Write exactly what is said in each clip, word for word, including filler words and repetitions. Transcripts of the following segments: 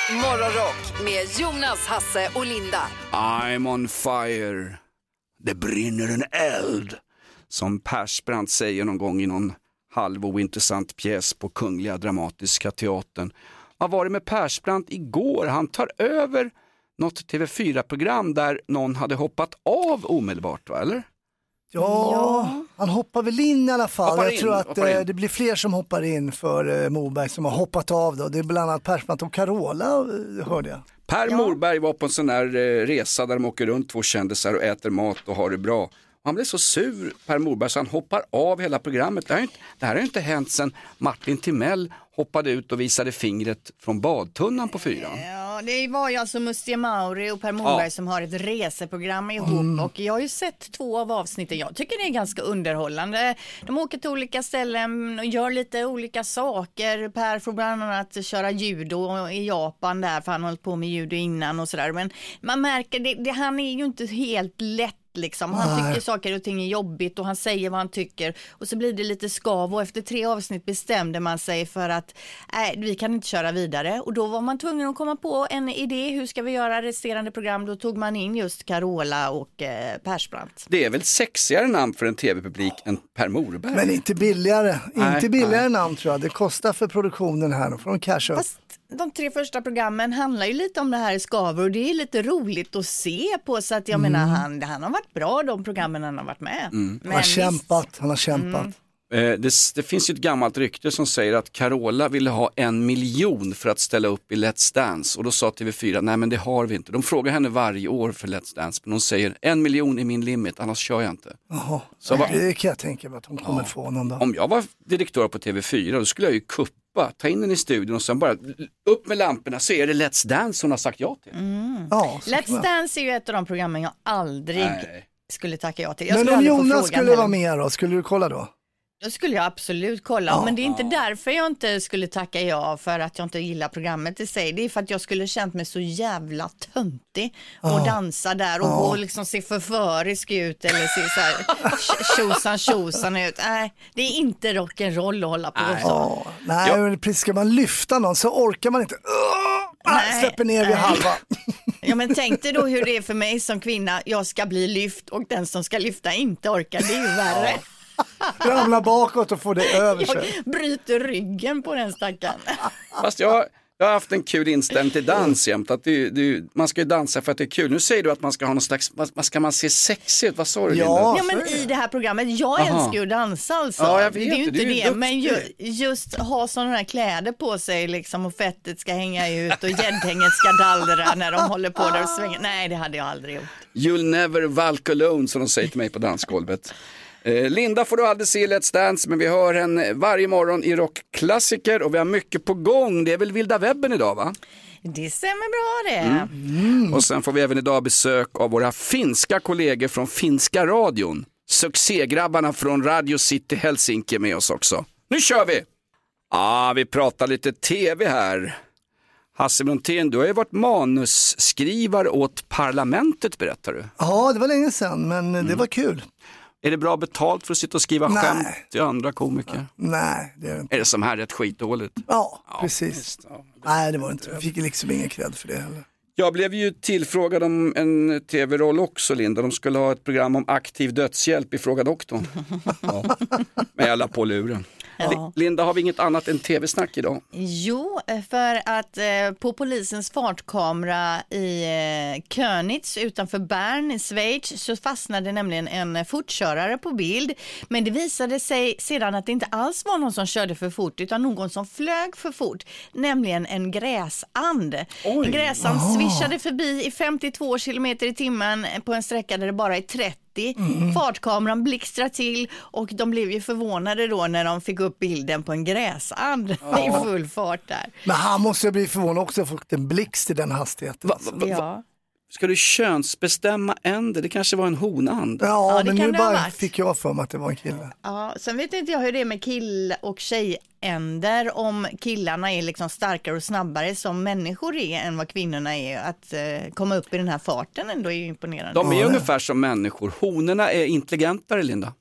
Morgonrock med Jonas, Hasse och Linda. I'm on fire. Det brinner en eld. Som Persbrandt säger någon gång i någon halv ointressant pjäs på Kungliga Dramatiska Teatern. Vad var det med Persbrandt igår? Han tar över något T V fyra-program där någon hade hoppat av omedelbart, va, eller? Ja, ja, han hoppar väl in i alla fall. Hoppar Jag in, tror att eh, det blir fler som hoppar in för eh, Morberg som har hoppat av då. Det är bland annat Persbrandt och Carola, eh, hörde jag. Per ja. Morberg var på en sån här eh, resa där de åker runt, två kändisar och äter mat och har det bra. Och han blev så sur, Per Morberg, så han hoppar av hela programmet. Det här, inte, det här har inte hänt sedan Martin Timell hoppade ut och visade fingret från badtunnan på fyran. Ja, det var ju alltså Mustiga Mauri och Per Morberg ja. som har ett reseprogram ihop. Mm. Och jag har ju sett två av avsnitten. Jag tycker det är ganska underhållande. De åker till olika ställen och gör lite olika saker. Per får bland annat köra judo i Japan där, för han har hållit på med judo innan och sådär. Men man märker, det, det, han är ju inte helt lätt. Liksom. Han tycker saker och ting är jobbigt och han säger vad han tycker och så blir det lite skav och efter tre avsnitt bestämde man sig för att nej, vi kan inte köra vidare och då var man tvungen att komma på en idé, hur ska vi göra resterande program? Då tog man in just Carola och eh, Persbrandt. Det är väl sexigare namn för en tv-publik än Per Morberg. Men inte billigare, nej, inte billigare nej. namn tror jag. Det kostar för produktionen här och får de casha upp. Fast de tre första programmen handlar ju lite om det här skaver och det är lite roligt att se på så att jag mm. menar han, han har varit bra de programmen han har varit med. Mm. Han har kämpat, han har kämpat. Mm. Eh, det, det finns ju ett gammalt rykte som säger att Carola ville ha en miljon för att ställa upp i Let's Dance och då sa T V fyra, nej men det har vi inte. De frågar henne varje år för Let's Dance men hon säger en miljon är min limit, annars kör jag inte. Jaha, så va- det kan jag tänka mig att hon kommer ja. få någon dag. Om jag var direktör på T V fyra då skulle jag ju kuppa, ta in den i studion och sen bara upp med lamporna så är det Let's Dance hon har sagt ja till. Mm. Ja, Let's Dance är ju ett av de programmen jag aldrig nej. skulle tacka ja till. Jag men skulle om Jonas skulle heller. vara med då, skulle du kolla då? Då skulle jag absolut kolla, ja, men det är inte ja. därför jag inte skulle tacka ja för att jag inte gillar programmet i sig. Det är för att jag skulle känt mig så jävla töntig och ja. dansa där och ja. gå och liksom se förförisk ut eller se så här tjosan tjosan ut. Nej, det är inte rock'n'roll att hålla på nej. så. Ja. Nej, ja. men precis, ska man lyfta någon så orkar man inte. Nej, släpper ner vid halva. Ja, men tänk dig då hur det är för mig som kvinna. Jag ska bli lyft och den som ska lyfta inte orkar. Det är ju värre. Ja. Ramla bakåt och få det över sig. Jag bryter ryggen på den stackaren. Fast jag, jag har haft en kul inställning till dans jämt. Att det, det, man ska ju dansa för att det är kul. Nu säger du att man ska ha någon slags, vad ska man se sexigt? Vad sa du? Ja, ja men i det här programmet, jag Aha. älskar ju att dansa alltså. Ja, jag vet, det är ju inte är det, duktig. men ju, just ha sådana här kläder på sig liksom och fettet ska hänga ut och gäddhänget ska dallra när de håller på där och svänger. Nej, det hade jag aldrig gjort. You'll never walk alone, som de säger till mig på dansgolvet. Eh, Linda får du aldrig se Let's Dance, men vi hör henne varje morgon i rockklassiker och vi har mycket på gång. Det är väl vilda webben idag, va? Det stämmer bra det. Mm. Mm. Och sen får vi även idag besök av våra finska kollegor från finska radion. Succégrabbarna från Radio City Helsinki med oss också. Nu kör vi! Ja, ah, vi pratar lite tv här. Hasse Brontén, du har ju varit manusskrivare åt Parlamentet, berättar du. Ja, det var länge sedan, men mm. det var kul. Är det bra betalt för att sitta och skriva Nej. skämt till andra komiker? Nej, det är det inte. Är det som här rätt skitdåligt? Ja, ja precis. Just, ja. Nej, det var inte. Jag fick liksom ingen cred för det heller. Jag blev ju tillfrågad om en tv-roll också, Linda. De skulle ha ett program om aktiv dödshjälp i Fråga doktorn. Ja. Men jag la på luren. Ja. Linda, har vi inget annat än tv-snack idag? Jo, för att eh, på polisens fartkamera i eh, Könitz utanför Bern i Schweiz så fastnade nämligen en fortkörare på bild. Men det visade sig sedan att det inte alls var någon som körde för fort utan någon som flög för fort. Nämligen en gräsand. Oj. En gräsand oh. svischade förbi i femtiotvå kilometer i timmen på en sträcka där det bara är trettio. Mm. Fartkameran blixtrade till och de blev ju förvånade då när de fick upp bilden på en gräsand ja. i full fart där. Men han måste bli förvånad också för en blixt i den hastigheten. Va, va, va, ja. Ska du könsbestämma änder? Det kanske var en honand. Ja, ja men nu bara fick jag för mig att det var en kille. Ja, sen vet inte jag hur det är med kill- och tjejänder. Om killarna är liksom starkare och snabbare som människor är än vad kvinnorna är. Att uh, komma upp i den här farten ändå är ju imponerande. De är ja, ungefär som människor. Honorna är intelligentare, Linda.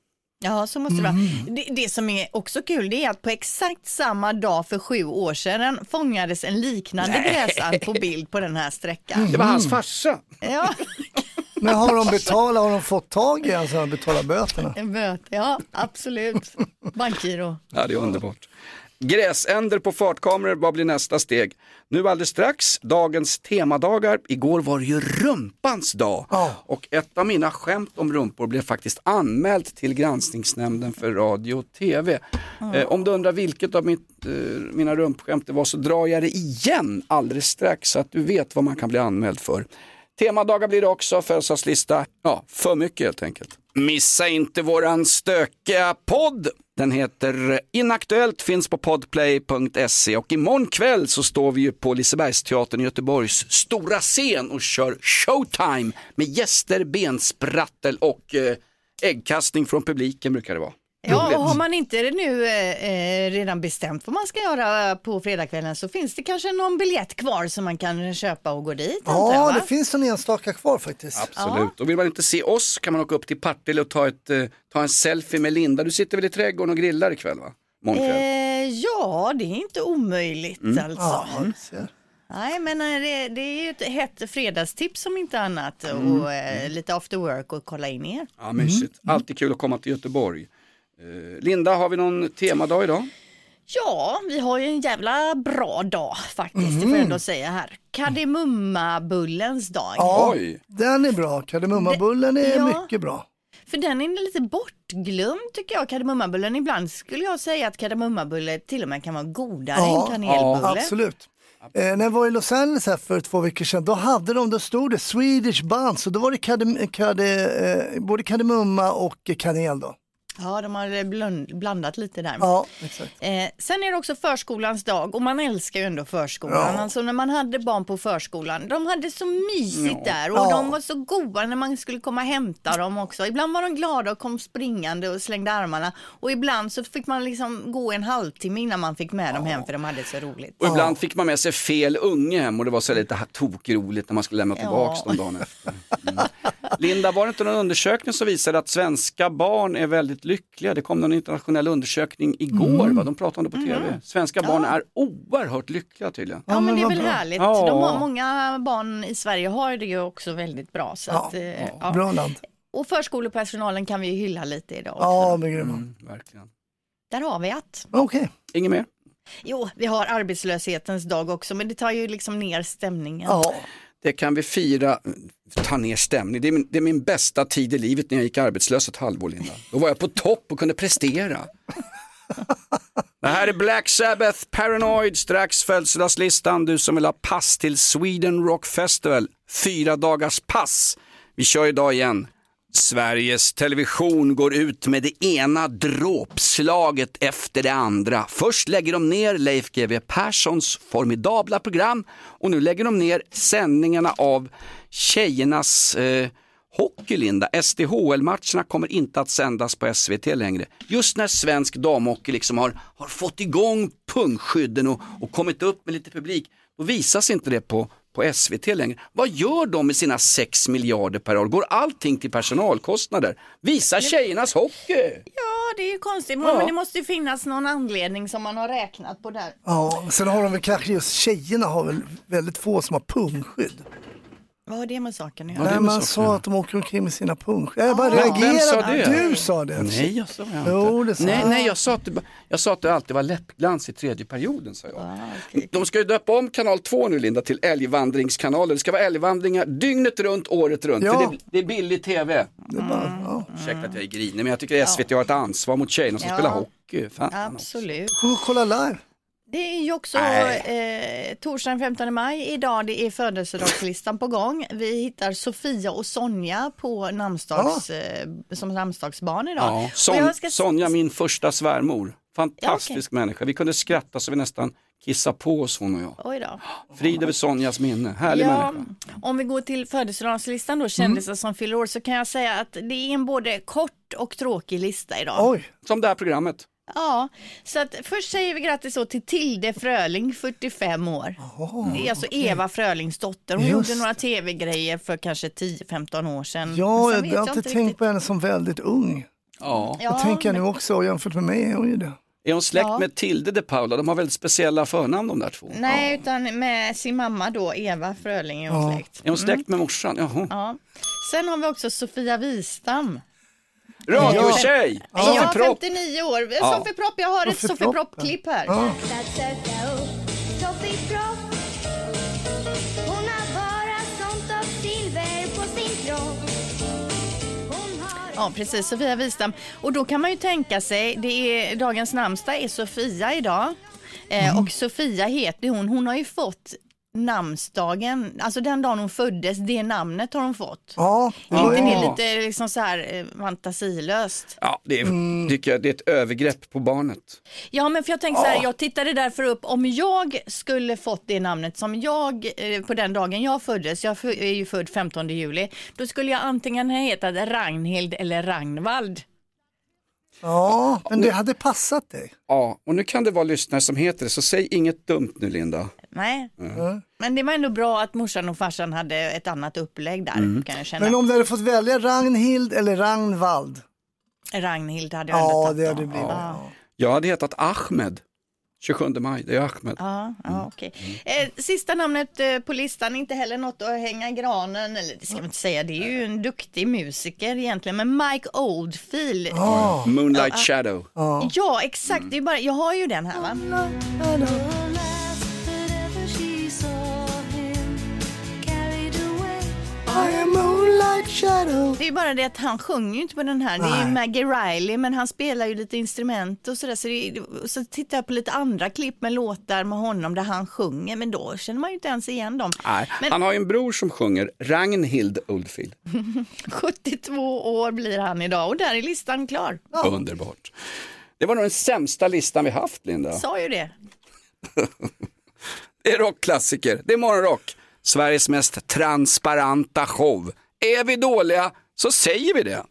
Ja, så måste det Mm. vara. Det, det som är också kul, det är att på exakt samma dag för sju år sedan fångades en liknande gräsand på bild på den här sträckan. Det var hans farsa. Ja, Men har de betalat, har de fått tag i en så de betalar böterna? en böt. Ja, absolut. Bankgiro. Ja, det är underbart. Gräsänder på fartkameror, vad blir nästa steg? Nu alldeles strax, dagens temadagar. Igår var det ju rumpans dag. Ja. Och ett av mina skämt om rumpor blev faktiskt anmält till granskningsnämnden för radio och tv. Eh, om du undrar vilket av mitt, eh, mina rumpskämt det var, så drar jag det igen alldeles strax så att du vet vad man kan bli anmäld för. Temadagar blir det också, födelsedagslista. Ja, för mycket helt enkelt. Missa inte våran stökiga podd. Den heter Inaktuellt, finns på podplay punkt se, och imorgon kväll så står vi ju på Lisebergsteatern i Göteborgs stora scen och kör showtime med gäster, bensprattel och eh, äggkastning från publiken brukar det vara. Ja, Roligt. och har man inte det nu eh, redan bestämt vad man ska göra på fredagskvällen, så finns det kanske någon biljett kvar som man kan köpa och gå dit. antar jag, Ja, va? det finns en enstaka kvar faktiskt. Absolut. Och vill man inte se oss kan man åka upp till Partille och ta, ett, eh, ta en selfie med Linda. Du sitter väl i trädgården och grillar ikväll, va? Morgonkväll. Eh, ja, det är inte omöjligt alltså. Ja, du ser. Nej, men eh, det, det är ju ett hett fredagstips om inte annat, och eh, lite after work och kolla in er. Ja, mysigt. Alltid kul att komma till Göteborg. Eh, Linda, har vi någon temadag idag? Ja, vi har ju en jävla bra dag faktiskt, det får jag ändå säga här. Kardemummabullens dag. Ja, Oj. den är bra. Kardemummabullen är Ja. mycket bra. För den är lite bortglömd tycker jag, kardemummabullen. Ibland skulle jag säga att kardemummabulle till och med kan vara godare Ja, än kanelbulle. Absolut. Eh, när jag var i Los Angeles här för två veckor sedan, då hade de, då stod det Swedish Buns, och då var det kardem, karde, eh, både kardemumma och kanel då. Ja, de har blund, blandat lite där. Ja, exakt. Eh, sen är det också förskolans dag, och man älskar ju ändå förskolan. Ja. Alltså när man hade barn på förskolan, de hade så mysigt Ja. där, och Ja. de var så goda när man skulle komma och hämta dem också. Ibland var de glada och kom springande och slängde armarna, och ibland så fick man liksom gå en halvtimme innan man fick med dem hem, för de hade så roligt. Och ibland fick man med sig fel unge hem och det var så lite tokroligt när man skulle lämna tillbaka Ja. dem dagen efter. Mm. Linda, var det inte någon undersökning som visade att svenska barn är väldigt lyckliga? Det kom någon internationell undersökning igår, va? De pratade om det på tv. Svenska barn är oerhört lyckliga tydligen. Ja, men det är vad väl bra. härligt. Ja. De har, många barn i Sverige har det ju också väldigt bra. Så Ja. att, eh, ja. Bra land. Och förskolepersonalen kan vi ju hylla lite idag också. Ja, men grymma. Mm, verkligen. Där har vi att. Okej. Inget mer? Jo, vi har arbetslöshetens dag också, men det tar ju liksom ner stämningen. Ja. Det kan vi fira, ta ner stämning. Det är, min, det är min bästa tid i livet när jag gick arbetslös ett halvår, Linda. Då var jag på topp och kunde prestera. Det här är Black Sabbath, Paranoid, strax födelsedagslistan. Du som vill ha pass till Sweden Rock Festival, fyra dagars pass. Vi kör idag igen. Sveriges Television går ut med det ena dråpslaget efter det andra. Först lägger de ner Leif G W Perssons formidabla program, och nu lägger de ner sändningarna av tjejernas eh, hockey, Linda. S D H L-matcherna kommer inte att sändas på S V T längre. Just när svensk damhockey liksom har, har fått igång pungskydden och, och kommit upp med lite publik, då visas inte det på på S V T längre. Vad gör de med sina sex miljarder per år? Går allting till personalkostnader? Visa tjejernas hockey! Ja, det är ju konstigt, Ja. men det måste ju finnas någon anledning som man har räknat på där. Ja, sen har de väl kanske just tjejerna har väl väldigt få som har pungskydd. Vad har det med saken att Ja, göra? det är Nej, med man saken. sa att de åker omkring med sina pungskydd. Jag bara Ja, reagerade. vem sa det? Du sa det. Nej, jag sa jag inte. Jo, det sa nej, jag. nej, jag sa att det, jag sa att det alltid var läppglans i tredje perioden, sa jag. Ah, okej. De ska ju döpa om kanal två nu, Linda, till älgvandringskanalen. Det ska vara älgvandringar dygnet runt, året runt. Ja. För det, det är billig tv. Det är bara, ja. Ursäkta att jag är grinig, men jag tycker S V T har ett ansvar mot tjejerna som Ja. spelar hockey. Fan. Absolut. Får vi kolla live? Det är ju också eh, torsdagen femtonde maj idag, det är födelsedagslistan på gång. Vi hittar Sofia och Sonja på namnsdags, eh, som namnsdagsbarn idag. Ja. Och Son, jag ska- Sonja, min första svärmor. Fantastisk människa. Vi kunde skratta så vi nästan kissade på oss, hon och jag. Oj då. Frid över Sonjas minne. Härlig Ja, människa. om vi går till födelsedagslistan då, kändisar som fyller år, så kan jag säga att det är en både kort och tråkig lista idag. Oj, Som det här programmet. Ja, så att först säger vi grattis då till Tilde Fröling, fyrtiofem år. Det är alltså Eva Frölings dotter. Hon Just gjorde några tv-grejer för kanske tio femton år sedan. ja, Men sen jag har vet alltid inte tänkt riktigt. på henne som väldigt ung. Ja. Jag tänker jag nu också, jämfört med mig är hon ju det. Är hon släkt Ja. med Tilde de Paula? De har väldigt speciella förnamn de där två. Nej, utan med sin mamma då, Eva Fröling är hon Ja. släkt. Är hon släkt med morsan? Jaha. Ja. Sen har vi också Sofia Wistam. Radiotjej! Ja, Sofie Propp. femtionio år. Ja. Sofie Propp, jag har ett Sofie Sofie Propp, Propp-klipp här. Ja. Sofie Propp. Hon har bara sånt av silver på sin kropp. Hon har... Ja, precis, Sofia Wistam. Och då kan man ju tänka sig, det är dagens namnsdag är Sofia idag. Eh, och Sofia heter hon, hon har ju fått namnsdagen, alltså den dagen hon föddes, det namnet har hon fått. Ja, Är inte ja. det lite liksom så här eh, fantasilöst? Ja, det är, tycker jag det är ett övergrepp på barnet. Ja, men för jag tänkte så här, jag tittade därför upp, om jag skulle fått det namnet som jag, eh, på den dagen jag föddes, jag är ju född femtonde juli, då skulle jag antingen ha hetat Ragnhild eller Ragnvald. Ja, men det hade passat dig. Ja, och nu kan det vara lyssnare som heter det, så säg inget dumt nu, Linda. Nej, Mm. men det var ändå bra att morsan och farsan hade ett annat upplägg där, kan jag känna. Men om du hade fått välja Ragnhild eller Ragnvald? Ragnhild hade jag Ja, ändå tagit det då. hade blivit. Ja. Jag hade hetat Ahmed. tjugosjunde maj, det är Ahmed. Ja, ja, okej. Eh, sista namnet eh, på listan, inte heller något att hänga i granen, eller det ska man inte säga, det är ju en duktig musiker egentligen, men Mike Oldfield. Ja. Moonlight Shadow. Ja, exakt, det är bara, jag har ju den här va? I am moonlight shadow. Det är bara det att han sjunger ju inte på den här. Det är ju Nej. Maggie Riley, men han spelar ju lite instrument och sådär. Så, det, så tittar jag på lite andra klipp med låtar med honom där han sjunger, men då känner man ju inte ens igen dem. Nej, Men han har ju en bror som sjunger, Ragnhild Oldfield. sjuttiotvå år blir han idag och där är listan klar. Underbart. Det var nog den sämsta listan vi haft, Linda. Sa ju det. Det är rockklassiker, det är morgonrock. Sveriges mest transparenta show. Är vi dåliga så säger vi det.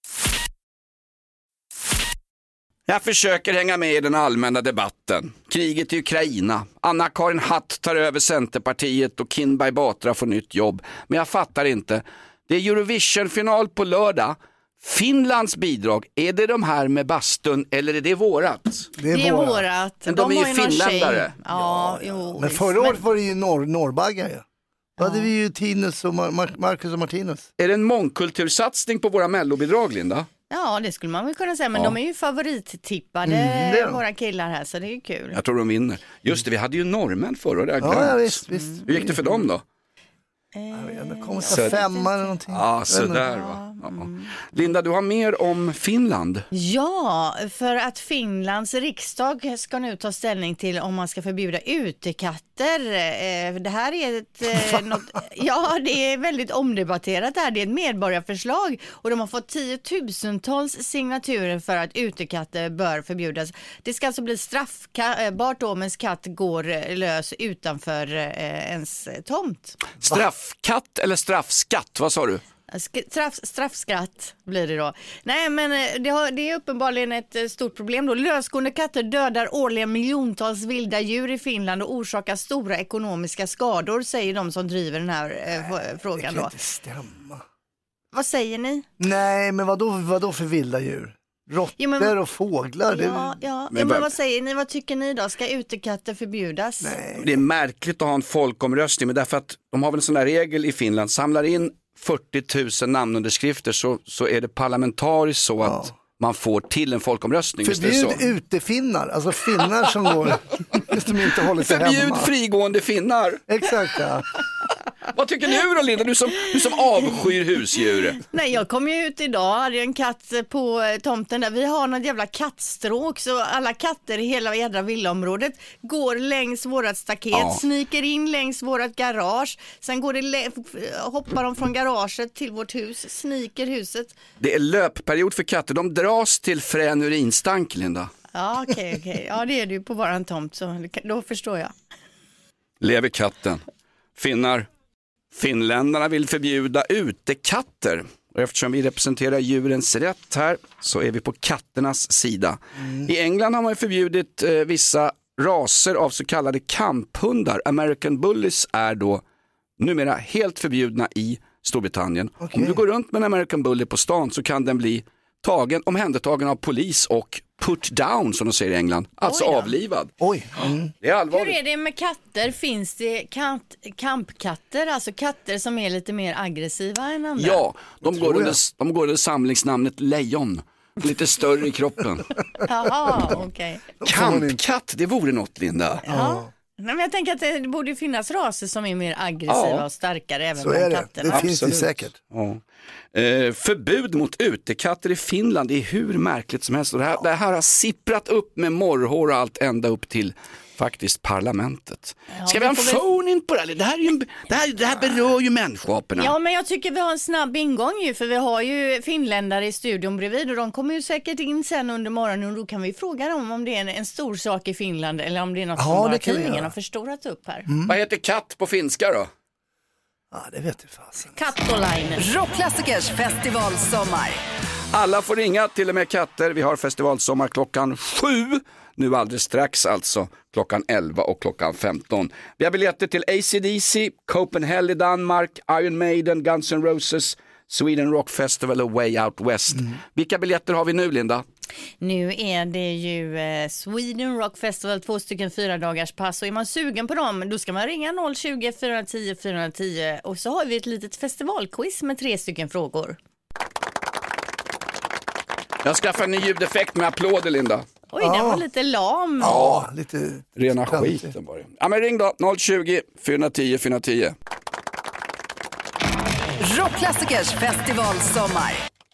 Jag försöker hänga med i den allmänna debatten. Kriget i Ukraina. Anna-Karin Hatt tar över Centerpartiet och Kinberg Batra får nytt jobb. Men jag fattar inte. Det är Eurovision-final på lördag. Finlands bidrag, är det de här med bastun eller är det vårat? Det är, Det är våra. vårat. Men de är ju har någon finländare. tjej. Ja, jo. Men visst. förra året var det ju norr, norrbaggar ju. Då hade vi ju Tinus och Mar- Mar- Marcus och Martinus. Är det en mångkultursatsning på våra mellobidrag, Linda? Ja, det skulle man väl kunna säga, men Ja. de är ju favorittippade, Mm, det är de. våra killar här, så det är ju kul. Jag tror de vinner. Just det, vi hade ju norrmän förra året. Ja, ja visst, visst. Hur gick det för dem då? Det kommer Så- så femma eller någonting. Ja, sådär va. Ja. Linda, du har mer om Finland. Ja, för att Finlands riksdag ska nu ta ställning till om man ska förbjuda utekatter. Eh, Det här är ett, eh, något, ja, det är väldigt omdebatterat här. Det är ett medborgarförslag och de har fått tiotusentals signaturer för att utekatter bör förbjudas. Det ska alltså bli straffbart då om ens katt går eh, lös utanför eh, ens tomt. Straffkatt eller straffskatt, vad sa du? Sk- Straff, straffskratt blir det då. Nej, men eh, det, har, det är uppenbarligen ett eh, stort problem då. Lösgående katter dödar årligen miljontals vilda djur i Finland och orsakar stora ekonomiska skador, säger de som driver den här eh, f- Det frågan kan då. inte stämma. Vad säger ni? Nej, men vad då, vad då för vilda djur? Råttor Jo, men- och fåglar? Det... Ja, ja. Men Men, vad- vad säger ni? Vad tycker ni då? Ska utekatter förbjudas? Nej. Det är märkligt att ha en folkomröstning, men därför att de har väl en sån här regel i Finland, samlar in fyrtio tusen namnunderskrifter så, så är det parlamentariskt så att man får till en folkomröstning. Visst är det Förbjud så? utefinnar, alltså finnar som går, som inte håller sig Förbjud hemma. frigående finnar. Exakt, ja. Vad tycker du då, Linda? Du som, du som avskyr husdjur. Nej, jag kom ju ut idag, hade en katt på eh, tomten där. Vi har något jävla kattstråk så alla katter i hela jädra villaområdet går längs vårat staket, Ja. sniker in längs vårat garage. Sen går det lä- hoppar de från garaget till vårt hus, sniker huset. Det är löpperiod för katter. De dras till frän urinstank, Linda. Ja, okej, okej. Ja, det är det ju på våran tomt, så det kan- då förstår jag. Lever katten. Finnar. Finländarna vill förbjuda utekatter. Och eftersom vi representerar djurens rätt här så är vi på katternas sida. I England har man förbjudit eh, vissa raser av så kallade kamphundar. American Bullies är då numera helt förbjudna i Storbritannien. Okej. Om du går runt med en American Bully på stan så kan den bli tagen, omhändertagen av polis och put down som de säger i England, alltså avlivad. Oj. Mm. Det är allvarligt. Hur är det med katter? Finns det kant, kampkatter, alltså katter som är lite mer aggressiva än andra? Ja, de går, under, de går under samlingsnamnet lejon. Lite större i kroppen. Jaha, okej. Okay. Kampkatt, det vore något, Linda. Ja. Nej, men jag tänker att det borde finnas raser som är mer aggressiva ja. och starkare även så bland är det. katterna. Det finns det säkert. Ja. Eh, förbud mot utekatter i Finland, det är hur märkligt som helst. Och det, här, det här har sipprat upp med morrhår och allt ända upp till faktiskt parlamentet. Ja, Ska vi ha en phone in på det här? Det här, är ju, det här, det här berör ju människoaporna. Ja, men jag tycker vi har en snabb ingång ju, för vi har ju finländare i studion bredvid och de kommer ju säkert in sen under morgonen och då kan vi fråga dem om det är en, en stor sak i Finland eller om det är något ja, som bara tidningen har förstorat upp här. Mm. Vad heter katt på finska då? Ja, det vet du fasen. Kattolainen. Rockklassikers festivalsommar. Alla får ringa, till och med katter. Vi har festivalsommar klockan sju. Nu alldeles strax alltså, klockan elva och klockan femton. Vi har biljetter till A C D C, Copenhagen i Danmark, Iron Maiden, Guns N' Roses, Sweden Rock Festival och Way Out West. Mm. Vilka biljetter har vi nu, Linda? Nu är det ju eh, Sweden Rock Festival, två stycken fyra dagars pass, och är man sugen på dem då ska man ringa noll tjugo, fyra tio, fyra tio och så har vi ett litet festivalquiz med tre stycken frågor. Jag skaffar en ny ljudeffekt med applåder, Linda. Oj, ah. den var lite lam. Ja, lite rena skiten bara. Ja, men ring då, noll tjugo, fyra tio, fyra tio. Rockklassikers festivalsommar.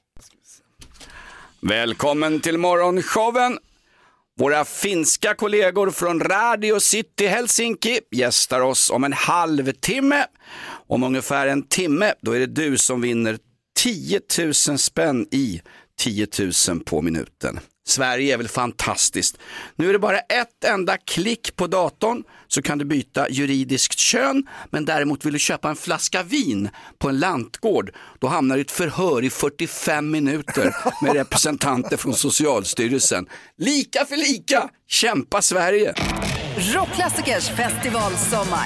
Välkommen till morgonshowen. Våra finska kollegor från Radio City Helsinki gästar oss om en halvtimme. Om ungefär en timme, då är det du som vinner tio tusen spänn i tio tusen på minuten. Sverige är väl fantastiskt. Nu är det bara ett enda klick på datorn så kan du byta juridiskt kön, men däremot vill du köpa en flaska vin på en lantgård, då hamnar du i ett förhör i fyrtiofem minuter med representanter från Socialstyrelsen. Lika för lika, kämpa Sverige! Rockklassikers festivalsommar.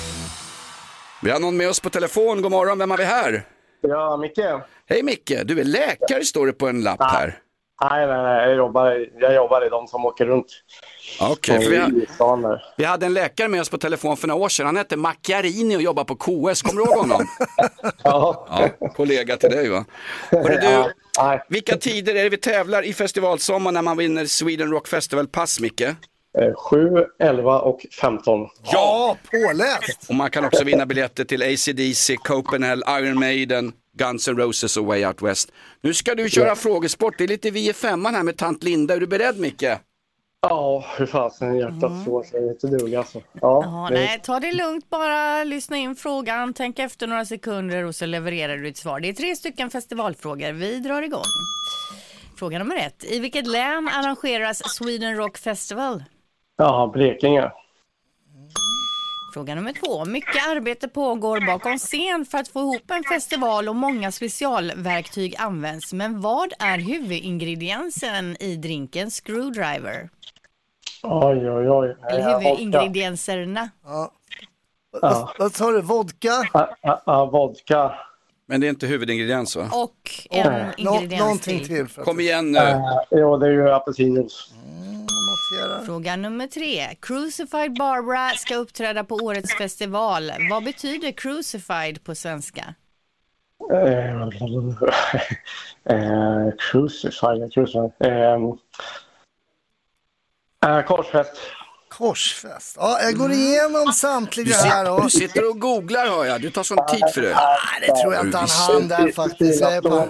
Vi har någon med oss på telefon, god morgon, vem har vi här? Ja, Micke. Hej Micke, du är läkare, står det på en lapp här. Nej, nej, nej. Jag jobbar, jag jobbar i de som åker runt. Okej, okay, vi, vi hade en läkare med oss på telefon för några år sedan. Han hette Macchiarini och jobbar på K S. Kommer du ihåg honom? Ja. Ja, kollega till dig, va? Hörru, du, ja, vilka tider är det vi tävlar i festivalsommar när man vinner Sweden Rock Festival pass, Micke? sju, elva och femton. Ja, påläst! Och man kan också vinna biljetter till A C D C, Copenhagen, Iron Maiden, Guns N' Roses och Way Out West. Nu ska du köra ja. frågesport. Det är lite vi i femman här med tant Linda. Är du beredd, Micke? Ja, hur fasen hjärtat mm. så jag är inte dugg alltså. Ja, ja, nej, ta det lugnt, bara lyssna in frågan, tänk efter några sekunder och så levererar du ett svar. Det är tre stycken festivalfrågor. Vi drar igång. Fråga nummer ett. I vilket län arrangeras Sweden Rock Festival? Ja, Blekinge. Fråga nummer två. Mycket arbete pågår bakom scen för att få ihop en festival och många specialverktyg används. Men vad är huvudingrediensen i drinken Screwdriver? Oj, oj, oj. Eller huvudingredienserna. Ja. Ja. Vad sa du? Vodka? Ja, ja, ja, vodka. Men det är inte huvudingrediens, va? Och en oh. ingrediens Nå- någonting till. För Kom igen nu. Uh, ja, det är ju apelsinjuice. Mm, Fråga nummer tre. Crucified Barbara ska uppträda på årets festival. Vad betyder crucified på svenska? Uh, uh, crucified, crucified. Uh, uh, korsfäst. Korsfäst. Ja, jag går igenom samtliga här. Och... Du sitter och googlar, hör jag. Du tar sån tid för det. Ja, det tror jag inte han hann där faktiskt. Jag är på,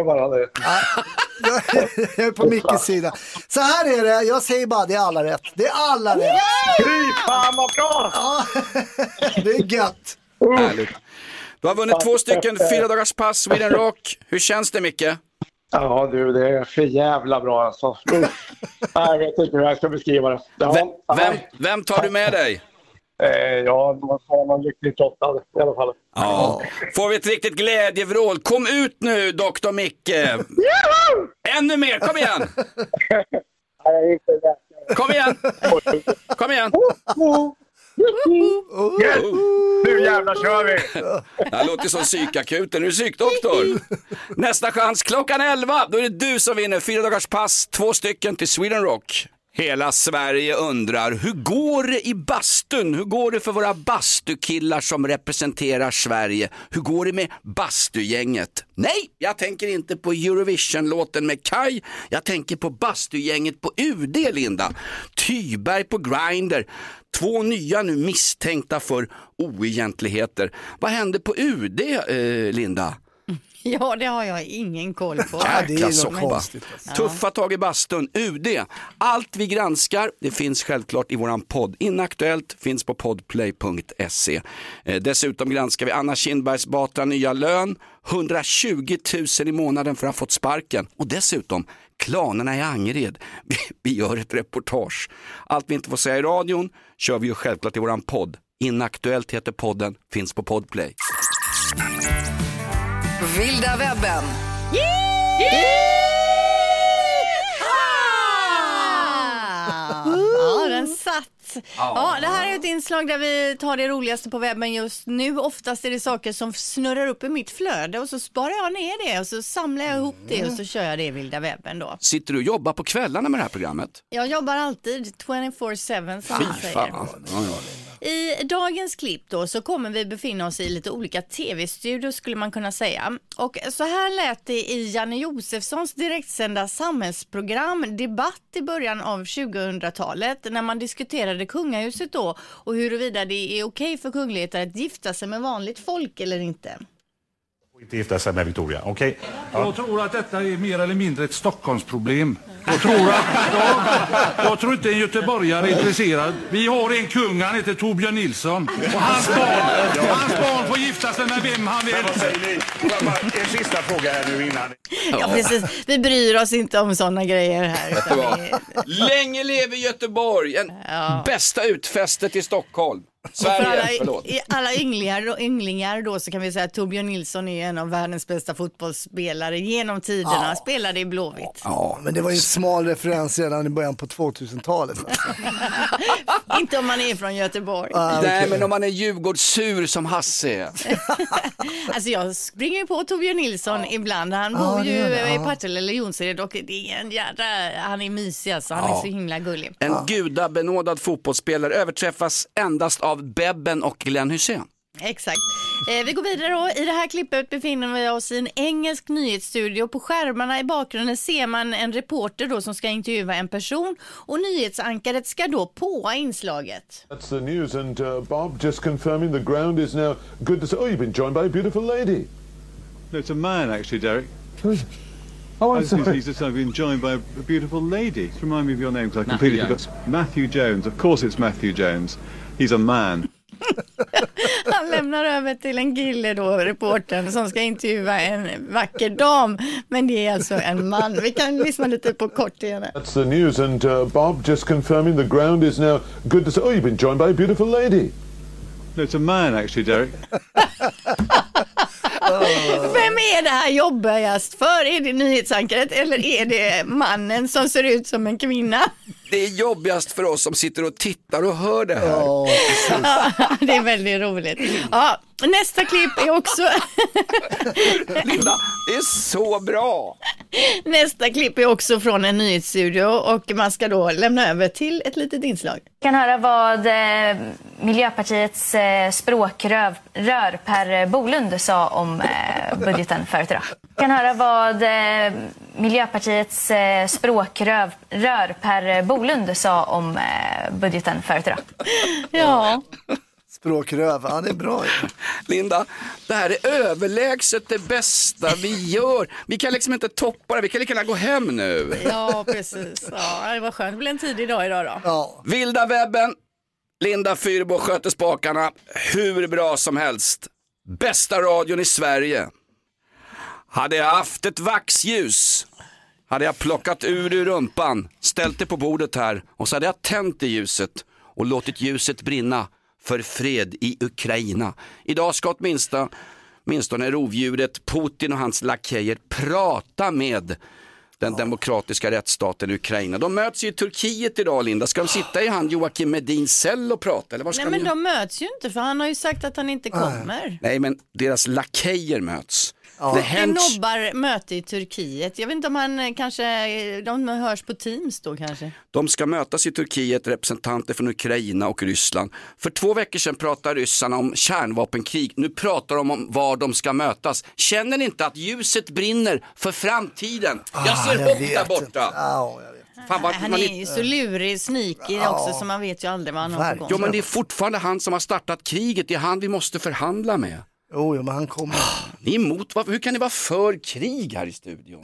jag är på Mickes sida. Så här är det. Jag säger bara, det är alla rätt. Det är alla rätt. Fy fan vad bra! Ja, det är gött. Härligt. Du har vunnit två stycken fyra dagars pass Sweden Rock. Hur känns det, Micke? Ja du, det är för jävla bra alltså. Jag vet inte hur jag ska beskriva det. Ja, vem, vem, vem tar du med dig? Eh, ja, man får man riktigt lottad i alla fall. Ja. Får vi ett riktigt glädjevrål. Kom ut nu, doktor Micke. Ännu mer, kom igen. Kom igen. Kom igen. Nu jävlar kör vi! Det här låter som psykakuten. Är du psykdoktor? Nästa chans klockan elva. Då är det du som vinner fyra dagars pass, två stycken till Sweden Rock. Hela Sverige undrar, hur går det i bastun? Hur går det för våra bastukillar som representerar Sverige? Hur går det med bastugänget? Nej, jag tänker inte på Eurovision-låten med Kai. Jag tänker på bastugänget på U D, Linda. Tyberg på Grindr. Två nya nu misstänkta för oegentligheter. Vad hände på U D, eh, Linda? Ja, det har jag ingen koll på. Ja, det är Jäkla något konstigt. Alltså. Tuffa tag i bastun, U D. Allt vi granskar, det finns självklart i våran podd. Inaktuellt finns på podplay punkt se. Eh, dessutom granskar vi Anna Kinbergs Batra nya lön. hundratjugo tusen i månaden för att ha fått sparken. Och dessutom klanerna i Angered. Vi, vi gör ett reportage. Allt vi inte får säga i radion kör vi ju självklart i våran podd. Inaktuellt heter podden, finns på Podplay. Vilda webben. Ja, den satt. Ja, det här är ett inslag där vi tar det roligaste på webben just nu. Oftast är det saker som snurrar upp i mitt flöde och så sparar jag ner det och så samlar jag ihop det och så kör jag det i vilda webben då. Sitter du och jobbar på kvällarna med det här programmet? Jag jobbar alltid tjugofyra sju som vi säger. Fan. Ja, ja. I dagens klipp då så kommer vi befinna oss i lite olika tv-studios skulle man kunna säga. Och så här lät det i Janne Josefssons direktsända samhällsprogram Debatt i början av tjugohundratalet när man diskuterade kungahuset då och huruvida det är okej för kungligheter att gifta sig med vanligt folk eller inte. Inte gifta sig med Victoria, okej? Okay. Ja. Jag tror att detta är mer eller mindre ett Stockholmsproblem. Jag tror att jag, jag tror inte en göteborgare är intresserad. Vi har en kung, han heter Torbjörn Nilsson. Och hans barn, hans barn får gifta sig med vem han vill. En sista fråga här nu innan. Ja, precis. Vi bryr oss inte om sådana grejer här. Utan vi... Länge lever Göteborg, en Ja. bästa utfästet i Stockholm. Och för Sverige, alla, förlåt. i alla ynglingar, då, ynglingar då så kan vi säga att Torbjörn Nilsson är en av världens bästa fotbollsspelare genom tiderna. Han spelade i Blåvitt. Ja, men det var ju en smal referens redan i början på tvåtusentalet. Alltså. Inte om man är från Göteborg. Ah, Nej, okej. men om man är Djurgårdssur som Hasse är. Alltså jag springer ju på Torbjörn Nilsson ibland. Han Ja, bor det ju gör det, i ja. Partille eller Jonsered och det är en jädra, han är mysig alltså. Han Ja. är så himla gullig. En gudabenådad fotbollsspelare överträffas endast av Bebben och Glenn Hussein. Exakt. Eh, vi går vidare då. I det här klippet befinner vi oss i en engelsk nyhetsstudio. På skärmarna i bakgrunden ser man en reporter då som ska intervjua en person och nyhetsankaret ska då påa inslaget. That's the news, and uh, Bob just confirming the ground is now good to say. Oh, you've been joined by a beautiful lady. No, it's a man actually, Derek. Oh, I'm He's, sorry. he's just I've been joined by a beautiful lady. Remind me of your name because I completely forgot. Matthew Jones. Of course it's Matthew Jones. He's a man. Han lämnar över till en kille då, reportern, som ska intervjua en vacker dam. Men det är alltså en man. Vi kan lyssna lite på kort igen. That's the news, and uh, Bob just confirming the ground is now good to say. Oh, you've been joined by a beautiful lady. No, it's a man actually, Derek. Vem är det här jobbigast för? Är det nyhetsankaret eller är det mannen som ser ut som en kvinna? Det är jobbigast för oss som sitter och tittar och hör det här. Ja, Ja, det är väldigt roligt. Ja, nästa klipp är också Linda, det är så bra. nästa klipp är också från en nyhetsstudio och man ska då lämna över till ett litet inslag. Vi kan höra vad eh, Miljöpartiets eh, språkrör rör Per Bolund sa om eh, budgeten förut idag. Vi kan höra vad eh, Miljöpartiets eh, språkrör rör Per Bolund sa om eh, budgeten förut idag. Ja. språkröv, ja det är bra. Linda, det här är överlägset det bästa vi gör. Vi kan liksom inte toppa det, vi kan lika gärna gå hem nu. Ja, precis. Ja, det var skönt. Det blir en tidig dag idag då. Ja. Vilda webben, Linda Fyrbo sköter spakarna hur bra som helst. Bästa radion i Sverige. Hade jag haft ett vaxljus hade jag plockat ur det ur rumpan, ställt det på bordet här och så hade jag tänt i ljuset och låtit ljuset brinna för fred i Ukraina. Idag ska åtminstone, åtminstone rovdjuret Putin och hans lakejer prata med den demokratiska rättsstaten i Ukraina. De möts ju i Turkiet idag, Linda. Ska de sitta i han Joakim Medins cell och prata? Eller vad ska Nej, men ni... de möts ju inte, för han har ju sagt att han inte kommer. Nej, men deras lakejer möts. Ja. Det Det hänt... nobbar möte i Turkiet. Jag vet inte om han kanske, de hörs på Teams då kanske. De ska mötas i Turkiet, representanter från Ukraina och Ryssland. För två veckor sedan pratade ryssarna om kärnvapenkrig. Nu pratar de om var de ska mötas. Känner ni inte att ljuset brinner för framtiden? Ah, jag ser jag hopp vet där borta. inte. Ja, jag vet. Fan, vad, Han man är inte... ju så lurig, sneaky Ja. också, så man vet ju aldrig vad han har på gång. Ja, men det är fortfarande han som har startat kriget. Det är han vi måste förhandla med. Jo, jo, men han kommer. Ni är emot, hur kan ni vara för krig här i studion?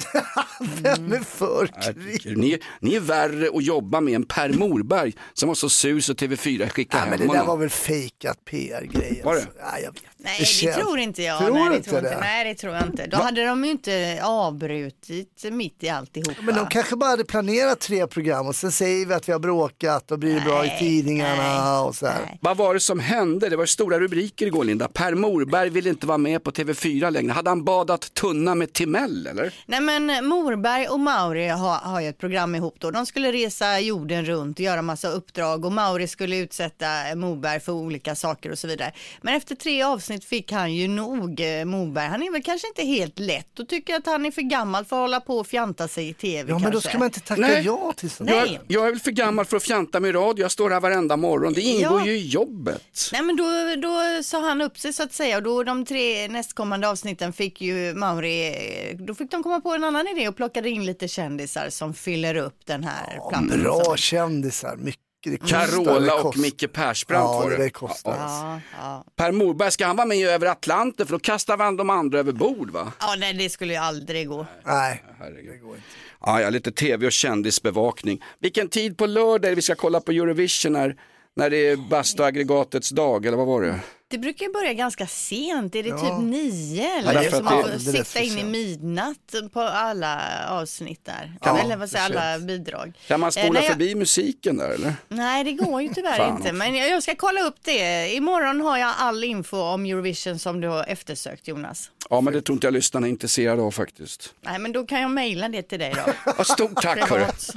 Vem är för krig? Ni, ni är värre att jobba med än Per Morberg som var så sur så T V fyra skickade Nej, hem men det där honom. var väl fejkat P R-grej. Var det? Alltså. Ja, jag vet. Nej, Det det, känns- tror inte jag. Tror Nej, du det inte tror inte. det? Nej, det tror jag inte. Då hade de ju inte avbrutit mitt i alltihopa. Men de kanske bara hade planerat tre program och sen säger vi att vi har bråkat och blir bra i tidningarna och så här. Vad var det som hände? Det var stora rubriker igår, Linda. Per Morberg ville inte vara med på T V fyra längre. Hade han badat tunna med Timell, eller? Nej, men Morberg och Mauri har, har ju ett program ihop då. De skulle resa jorden runt och göra massa uppdrag och Mauri skulle utsätta Morberg för olika saker och så vidare. Men efter tre avsnitt fick han ju nog eh, Morberg. Han är väl kanske inte helt lätt och tycker att han är för gammal för att hålla på och fjanta sig i tv. Ja, men kanske. då ska man inte tacka Nej. ja till sånt. Jag, Nej. jag är väl för gammal för att fjanta med radio. Jag står här varenda morgon. Det ingår Ja. ju i jobbet. Nej, men då, då sa han upp sig så att säga och då de tre nästkommande avsnitten fick ju Mauri, då fick de komma på en annan idé och plockade in lite kändisar som fyller upp den här Ja, plattan. bra kändisar, mycket. Det kostar, Carola det och kostar. Micke Persbrandt Ja, var det. det kostar. Ja, ja. Per Morberg, ska han vara med över Atlanten? För då kastar man de andra över bord, va? Ja, nej, det skulle ju aldrig gå. Nej, Herregud. det går inte. Ja, ja, lite tv och kändisbevakning. Vilken tid på lördag är det vi ska kolla på Eurovision när, när det är bastuaggregatets dag, eller vad var det? Det brukar ju börja ganska sent, är det Ja. typ nio Ja, eller? därför Så att man det- får alldeles för sitta in i sent. midnatt på alla avsnitt där. Ja, eller vad säger för alla bidrag. Kan man Eh, spola nej, jag- förbi musiken där, eller? Nej, det går ju tyvärr Fan inte. också. Men jag jag ska kolla upp det. Imorgon har jag all info om Eurovision som du har eftersökt, Jonas. Ja, men det tror inte jag lyssnarna är intresserade av faktiskt. Nej, men då kan jag mejla det till dig då. Ja, stort tack, hörru. Privat.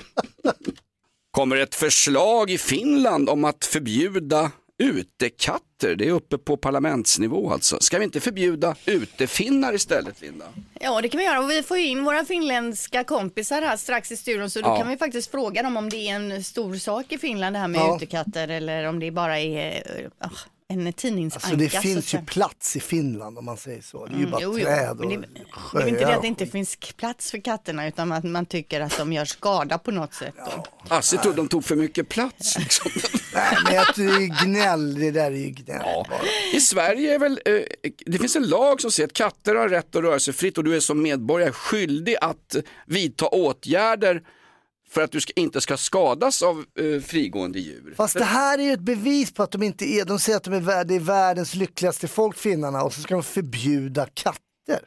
Kommer ett förslag i Finland om att förbjuda utekatter. Det är uppe på parlamentsnivå alltså. Ska vi inte förbjuda utefinnar istället, Linda? Ja, det kan vi göra. Och vi får ju in våra finländska kompisar här strax i studion. Så då Ja. kan vi faktiskt fråga dem om det är en stor sak i Finland det här med Ja. utekatter. Eller om det bara är uh, en tidningsanka. Alltså det så att finns säga. ju plats i Finland om man säger så. Det är ju Mm, bara jo, jo. träd Men och det, det är sjöar. väl inte det att det och inte skit. finns plats för katterna utan att man tycker att de gör skada på något sätt. Då. Alltså, jag tror de tog för mycket plats. Liksom. Nej, men jag tror det är gnäll, det där är ju gnäll. Ja. bara. I Sverige är väl, eh, det finns en lag som säger att katter har rätt att röra sig fritt och du är som medborgare skyldig att vidta åtgärder för att du ska, inte ska skadas av eh, frigående djur. Fast det här är ju ett bevis på att de inte är, de säger att de är, vär- det är världens lyckligaste folk, finnarna, och så ska de förbjuda katter.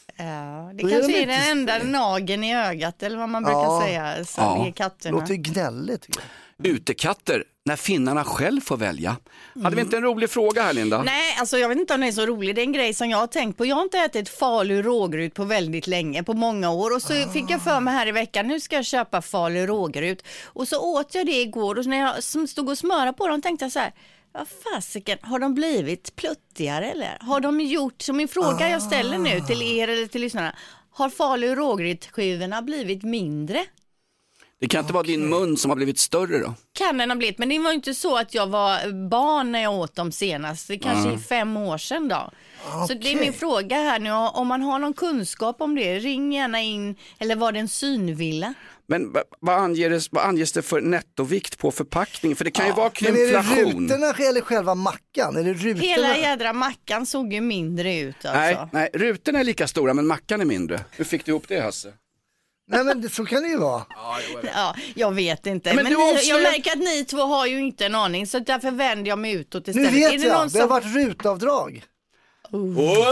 Ja, det Då är kanske de är inte- den enda nageln i ögat eller vad man brukar Ja. säga som Ja. är katterna. Låter ju gnälligt tycker jag. Utekatter, när finnarna själv får välja. Hade vi inte en rolig fråga här, Linda? Nej, alltså jag vet inte om det är så roligt. Det är en grej som jag har tänkt på. Jag har inte ätit Falu rågrut på väldigt länge, på många år. Och så fick jag för mig här i veckan, nu ska jag köpa Falu rågrut. Och så åt jag det igår och när jag som stod och smöra på dem tänkte jag så här, vad fasiken, har de blivit pluttigare eller? Har de gjort, som min fråga jag ställer nu till er eller till lyssnarna, har Falu rågrutskivorna blivit mindre? Det kan inte vara din mun som har blivit större då? Kan den ha blivit, men det var ju inte så att jag var barn när jag åt dem senast. Det kanske är fem år sedan då. Så det är min fråga här nu, om man har någon kunskap om det, ring gärna in, eller var det en synvilla? Men va- vad anges, vad anges det för nettovikt på förpackningen? För det kan ju vara Men är det krymflation. rutorna eller själva mackan? Är det rutorna? Hela jädra mackan såg ju mindre ut alltså. Nej, nej, rutorna är lika stora men mackan är mindre. Hur fick du ihop det, Hasse? Nej men det, så kan det ju vara. Ja, jag vet inte. Men Men, du ni, jag avslöjar- märker att ni två har ju inte en aning, så därför vänder jag mig utåt Nu istället. vet är det jag, någon det har som... varit rutavdrag. Wow!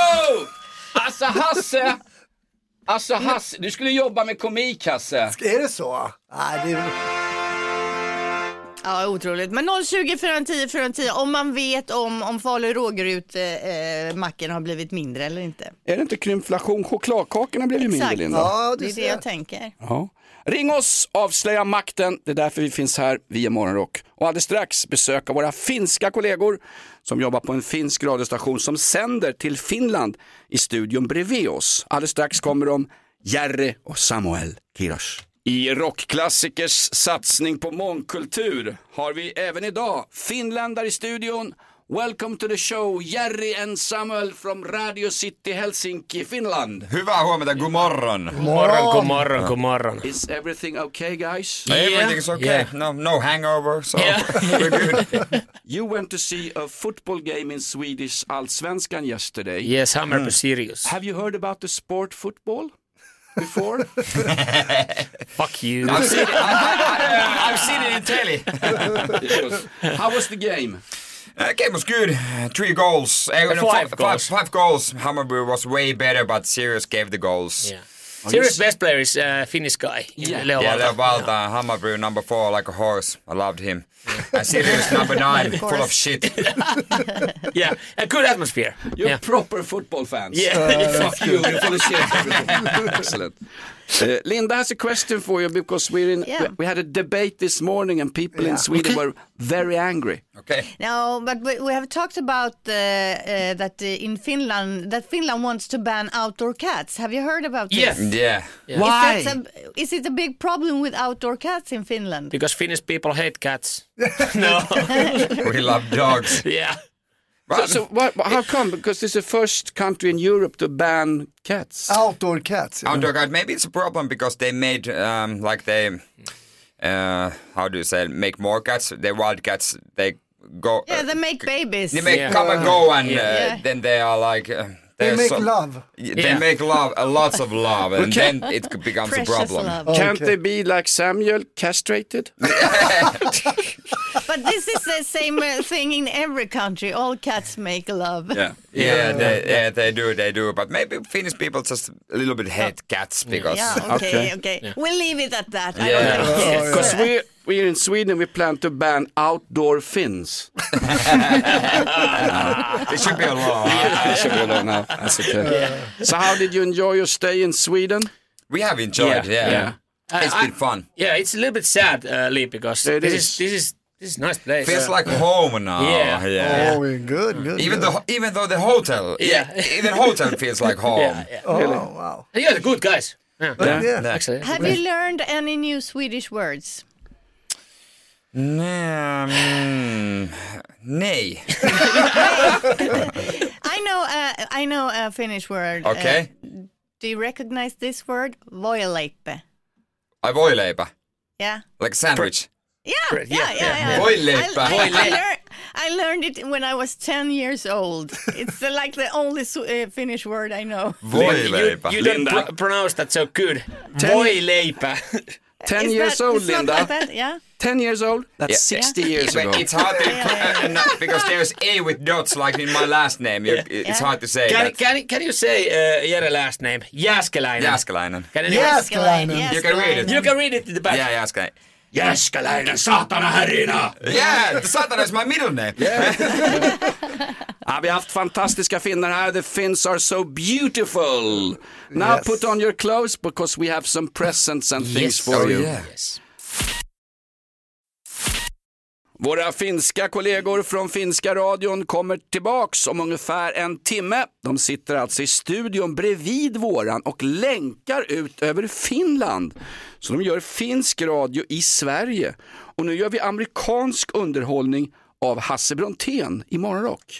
Alltså Hasse! Alltså Hasse, du skulle jobba med komik, Hasse. Är det så? Nej, det är... Ja, otroligt. Men noll tjugo fyra tio fyra tio om man vet om, om Falu Rågerut eh, macken har blivit mindre eller inte. Är det inte krymflation? Chokladkakorna blev ju mindre, Linda. Ja, det är det jag tänker. Ja. Ring oss, avslöja makten. Det är därför vi finns här via Morgonrock. Och alldeles strax besöka våra finska kollegor som jobbar på en finsk radiostation som sänder till Finland i studion bredvid oss. Alldeles strax kommer de, Jerry och Samuel Kiros. I rockklassikers satsning på mångkultur har vi även idag finländare i studion. Welcome to the show, Jerry and Samuel from Radio City, Helsinki, Finland. Hyvää huomenta, god morgon. God morgon, god morgon, god morgon. Is everything okay, guys? Yeah. Everything's okay. Yeah. No, no hangover, so yeah. We're good. You went to see a football game in Swedish Allsvenskan yesterday. Yes, I'm mm. serious. Have you heard about the sport football before? Fuck you. I've seen it, I, I, I, I've seen it in telly. How was the game? Uh, game was good. Three goals. Uh, no, five, five, goals. Five, five goals. Hammarby was way better, but Sirius gave the goals. Yeah. Sirius' best player is uh, Finnish guy. Yeah, Leo yeah, Valta. Leo Valta. Yeah. Hammarby number four, like a horse. I loved him. And Sirius number nine, of full of shit. Yeah, a good atmosphere. You're yeah. proper football fans. Yeah. Uh, fuck you, you're full of shit. Excellent. Uh, Linda has a question for you because we're in, yeah. we had a debate this morning and people yeah. in Sweden okay. were very angry. Okay. No, but we, we have talked about uh, uh, that uh, in Finland, that Finland wants to ban outdoor cats. Have you heard about yes. this? Yeah. yeah. Why? Is, a, is it a big problem with outdoor cats in Finland? Because Finnish people hate cats. No. We love dogs. Yeah. So, so what, how come? Because it's the first country in Europe to ban cats. Outdoor cats. Yeah. Outdoor cats. Maybe it's a problem because they made um, like they, uh, how do you say, make more cats. They wild cats. They go. Yeah, uh, they make babies. They make yeah. come and go, and yeah. uh, Yeah. then they are like. Uh, They make so, love. They Yeah. make love, uh, lots of love, and Okay. then it becomes Precious a problem. love. Okay. Can't they be like Samuel, castrated? But this is the same uh, thing in every country. All cats make love. Yeah. Yeah, Yeah. they, yeah, they do, they do. But maybe Finnish people just a little bit hate cats because. Yeah, okay, Okay. okay. Yeah. We'll leave it at that. I Yeah. don't think it's, Because uh, we we're in Sweden, we plan to ban outdoor Finns. It should be a law. It should be a law now. That's okay. So how did you enjoy your stay in Sweden? We have enjoyed, yeah. Yeah. It's I- been fun. Yeah, it's a little bit sad, uh, Lee, because It this is. is. this is this is nice place. Feels Uh, like home now. Yeah. yeah. Oh, good, good. Even good. though, even though the hotel, Yeah. yeah, even hotel feels like home. yeah, yeah. Oh, Really? wow. And you're the good guys. Yeah. Yeah. Yeah. Yeah. Actually, have you learned any new Swedish words? Nah, mm, nej. I know uh, I know a Finnish word. Okay. Uh, do you recognize this word? Voileipe. Ai voileipä. Yeah. Like sandwich. Yeah, yeah, yeah, yeah. yeah. Voileipä. I, I, I, lear- I learned it when I was ten years old. It's uh, like the only uh, Finnish word I know. Voileipä. You, you don't Linda. pr- pronounce that so good. Voileipä. Ten Is years that- old, it's not Linda. like that, yeah. Ten years old? That's Yeah. sixty Yeah. years But ago. it's hard to uh, no, because there's a with dots like in my last name. You, It's Yeah. hard to say. Can, that. can, can you say uh, Jere last name? Jääskeläinen. Jääskeläinen. Can you, Jääskeläinen. You can read it. you can read it in the back. Yeah, Jääskeläinen. Jääskeläinen, saatana härina! Yeah, the Satan is my middle name. Ja, vi har haft fantastiska finnar här. The Finns are so beautiful. Now Yes. put on your clothes because we have some presents and things Yes. for Oh, you. yeah. Yes. Våra finska kollegor från finska radion kommer tillbaks om ungefär en timme. De sitter alltså i studion bredvid våran och länkar ut över Finland. Så de gör finsk radio i Sverige. Och nu gör vi amerikansk underhållning av Hasse Brontén i Morgonrock.